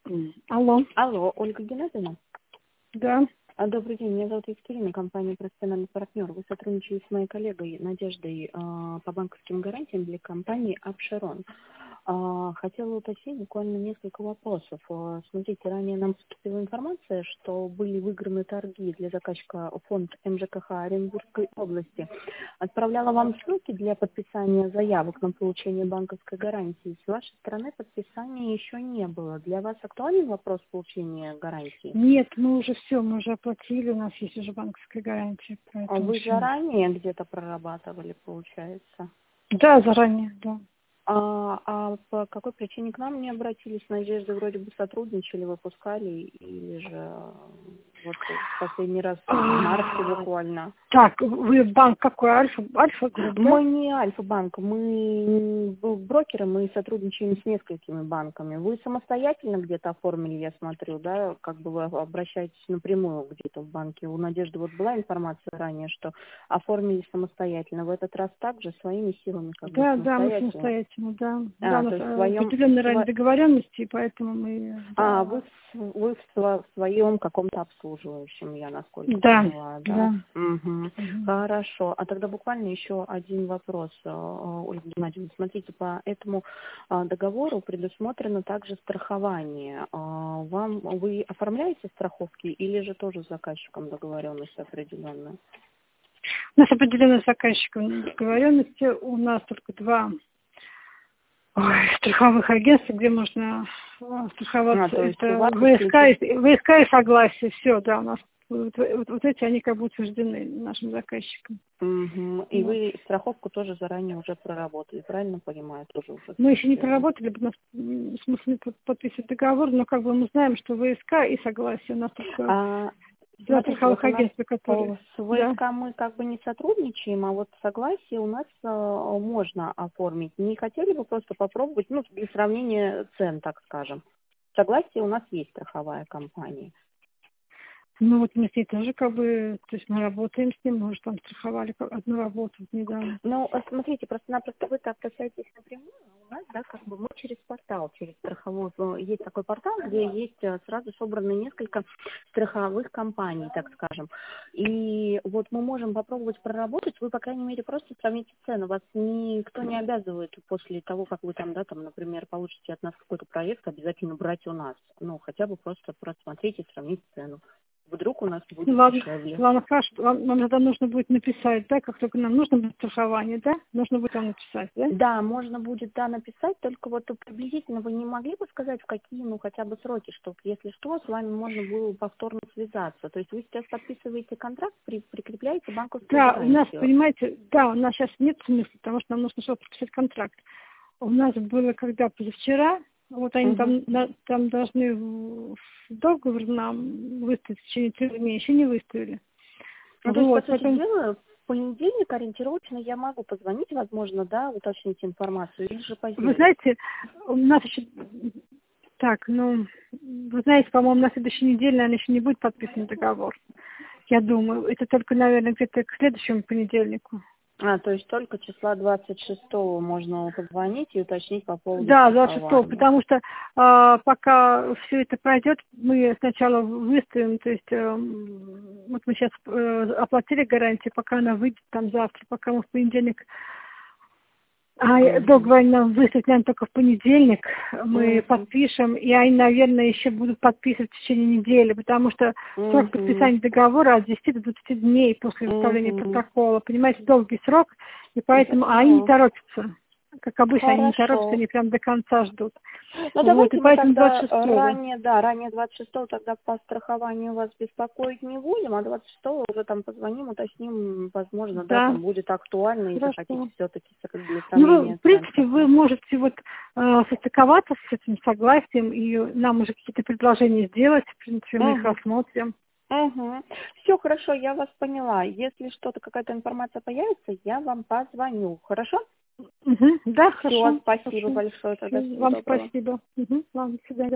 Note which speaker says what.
Speaker 1: Алло,
Speaker 2: Алло, Ольга Геннадьевна?
Speaker 1: да.
Speaker 2: Добрый день, меня зовут Екатерина, компания «Профессиональный партнер». Вы сотрудничаете с моей коллегой Надеждой по банковским гарантиям для компании «Апшерон». Хотела уточнить буквально несколько вопросов. Смотрите, ранее нам поступила информация, что были выиграны торги для заказчика фонд МЖКХ Оренбургской области. Отправляла вам ссылки для подписания заявок на получение банковской гарантии. С вашей стороны подписания еще не было. Для вас актуален вопрос получения гарантии?
Speaker 1: Нет, мы уже все, мы уже оплатили, у нас есть уже банковская гарантия.
Speaker 2: А
Speaker 1: Поэтому
Speaker 2: вы
Speaker 1: всё.
Speaker 2: заранее где-то прорабатывали, получается?
Speaker 1: Да, заранее, да.
Speaker 2: А по какой причине к нам не обратились? Надежды вроде бы сотрудничали, выпускали, или же вот в последний раз в марте буквально?
Speaker 1: Так, вы банк какой? Альфа-групп, да?
Speaker 2: Мы не Альфа-банк, мы брокеры, мы сотрудничаем с несколькими банками. Вы самостоятельно где-то оформили, я смотрю, да, как бы вы обращаетесь напрямую где-то в банке. У Надежды вот была информация ранее, что оформили самостоятельно. В этот раз также своими силами как бы
Speaker 1: Да, мы
Speaker 2: самостоятельно.
Speaker 1: самостоятельно, да. Да, у нас
Speaker 2: То есть в своем...
Speaker 1: определенные ранее договоренности, и поэтому мы, да.
Speaker 2: Вы в своем каком-то обслуживающем, я насколько
Speaker 1: Да,
Speaker 2: поняла, да?
Speaker 1: да.
Speaker 2: Угу.
Speaker 1: Мгм.
Speaker 2: Хорошо. А тогда буквально еще один вопрос, Ольга Геннадьевна. Смотрите, по этому договору предусмотрено также страхование. Вы оформляете страховки или же тоже с заказчиком договоренность определенная?
Speaker 1: У нас определенные с заказчиком договоренности, у нас только два страховых агентств, где можно страховаться.
Speaker 2: То есть у
Speaker 1: Это
Speaker 2: вас
Speaker 1: ВСК и согласие. Все, да, у нас вот эти, они как бы утверждены нашим заказчиком.
Speaker 2: Угу. И
Speaker 1: Вот.
Speaker 2: вы страховку тоже заранее уже проработали, правильно понимаю? Тоже уже
Speaker 1: Мы
Speaker 2: все
Speaker 1: еще не
Speaker 2: сделали.
Speaker 1: проработали, у нас в смысле подписывать договор, но как бы мы знаем, что ВСК и согласие. У нас только два
Speaker 2: Смотрите, вот
Speaker 1: страховых
Speaker 2: у нас
Speaker 1: агентства, которые...
Speaker 2: с
Speaker 1: Да.
Speaker 2: ВСК мы как бы не сотрудничаем, а вот согласие у нас можно оформить. Не хотели бы просто попробовать, для сравнения цен, так скажем. Согласие у нас есть страховая компания.
Speaker 1: Ну вот мы с ней тоже как бы, то есть мы работаем с ним, мы уже там страховали одну работу вот недавно.
Speaker 2: Смотрите, просто-напросто вы-то обращаетесь напрямую, а у нас, да, как бы мы через портал, через страховой, есть такой портал, где есть сразу собраны несколько страховых компаний, так скажем. И вот мы можем попробовать проработать, вы, по крайней мере, просто сравните цену. Вас никто не обязывает после того, как вы там, да, там, например, получите от нас какой-то проект, обязательно брать у нас. Хотя бы просто просмотреть и сравнить цену. Вдруг у нас
Speaker 1: Ну
Speaker 2: будет
Speaker 1: ладно,
Speaker 2: дешевле.
Speaker 1: ладно, хорошо. Вам тогда нужно будет написать, да, как только нам нужно будет страхование, да? Нужно будет вам написать, да?
Speaker 2: Да, можно будет, да, написать, только вот приблизительно вы не могли бы сказать, в какие, хотя бы сроки, чтобы, если что, с вами можно было повторно связаться. То есть вы сейчас подписываете контракт, прикрепляете банковскую
Speaker 1: Да, у нас,
Speaker 2: гарантию.
Speaker 1: понимаете, да, у нас сейчас нет смысла, потому что нам нужно сразу подписать контракт. У нас было, когда позавчера, вот они
Speaker 2: Угу.
Speaker 1: там должны в договор нам выставить в течение 3 дней, еще не выставили.
Speaker 2: То есть, по
Speaker 1: Вот,
Speaker 2: сути
Speaker 1: потом,
Speaker 2: дела, в понедельник ориентировочно я могу позвонить, возможно, да, уточнить информацию, или же
Speaker 1: вы
Speaker 2: позднее.
Speaker 1: знаете, у нас еще, так, вы знаете, по-моему, на следующей неделе, наверное, еще не будет подписан договор. Я думаю, это только, наверное, где-то к следующему понедельнику.
Speaker 2: То есть только числа 26-го можно позвонить и уточнить по поводу
Speaker 1: Да, 26-го,
Speaker 2: страхования.
Speaker 1: потому что пока все это пройдет, мы сначала выставим, то есть вот мы сейчас оплатили гарантию, пока она выйдет там завтра, пока мы в понедельник,
Speaker 2: Угу.
Speaker 1: договор нам выставить, наверное, только в понедельник, мы
Speaker 2: Угу.
Speaker 1: подпишем, и они, наверное, еще будут подписывать в течение недели, потому что срок
Speaker 2: Угу.
Speaker 1: подписания договора от 10 до 20 дней после выставления
Speaker 2: Угу.
Speaker 1: протокола, понимаете, долгий срок, и
Speaker 2: Я
Speaker 1: поэтому они не
Speaker 2: поняла.
Speaker 1: торопятся. Как обычно, они не торопятся,
Speaker 2: Хорошо.
Speaker 1: они прям до конца ждут. Вот, и
Speaker 2: Давайте мы
Speaker 1: поэтому
Speaker 2: тогда
Speaker 1: 26-го.
Speaker 2: ранее 26-го тогда по страхованию вас беспокоить не будем, а 26-го уже там позвоним, уточним, возможно, да,
Speaker 1: Да,
Speaker 2: там будет актуально и захотите
Speaker 1: хорошо.
Speaker 2: все-таки для
Speaker 1: В
Speaker 2: сравнения цен
Speaker 1: принципе, вы
Speaker 2: посмотреть.
Speaker 1: можете состыковаться с этим согласием и нам уже какие-то предложения сделать. В принципе, мы их
Speaker 2: Угу.
Speaker 1: рассмотрим.
Speaker 2: Угу. Все хорошо, я вас поняла. Если что-то, какая-то информация появится, я вам позвоню. Хорошо?
Speaker 1: Угу. Да,
Speaker 2: Все,
Speaker 1: хорошо.
Speaker 2: спасибо
Speaker 1: Хорошо.
Speaker 2: большое, тогда
Speaker 1: Всё,
Speaker 2: всего
Speaker 1: вам
Speaker 2: доброго.
Speaker 1: спасибо. Угу. Ладно, до свидания.